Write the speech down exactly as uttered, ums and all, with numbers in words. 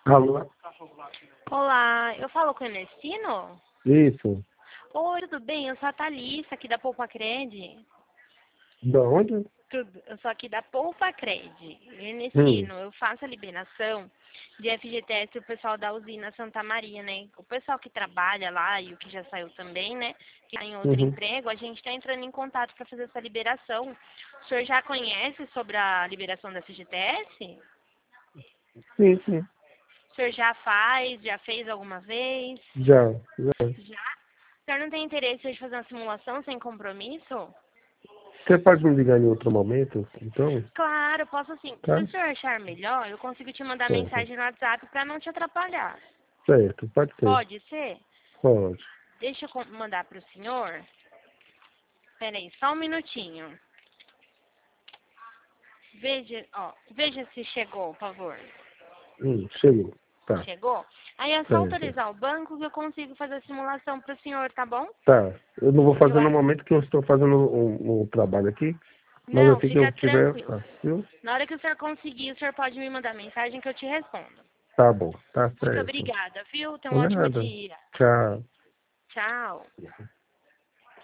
Alô? Olá, eu falo com o Ernestino? Isso. Oi, tudo bem? Eu sou a Thalissa, aqui da Poupa Cred. Da onde? Tudo, eu sou aqui da Poupa Cred. Hum. Ernestino, eu faço a liberação de F G T S para o pessoal da usina Santa Maria, né? O pessoal que trabalha lá e o que já saiu também, né? Que está em outro Uhum. emprego, a gente está entrando em contato para fazer essa liberação. O senhor já conhece sobre a liberação da F G T S? Sim, sim. O senhor já faz, já fez alguma vez? Já, já. Já? O senhor não tem interesse de fazer uma simulação sem compromisso? Você pode me ligar em outro momento, então? Claro, posso sim. Se Tá? o senhor achar melhor, eu consigo te mandar Certo. mensagem no WhatsApp para não te atrapalhar. Certo, pode ser. Pode ser? Pode. Deixa eu com- mandar para o senhor. Peraí, só um minutinho. Veja, ó, veja se chegou, por favor. Hum, chegou. Tá. Chegou? Aí é só Certo. autorizar o banco que eu consigo fazer a simulação para o senhor, tá bom? Tá. Eu não vou Eu fazer no a- momento que eu estou fazendo um, um trabalho aqui, mas Não, assim que eu fica tiver, eu tranquilo. faço, viu? Na hora que o senhor conseguir, o senhor pode me mandar mensagem que eu te respondo. Tá bom. Tá Muito certo. obrigada, viu? Tenha um ótimo Nada. dia. Tchau. Tchau.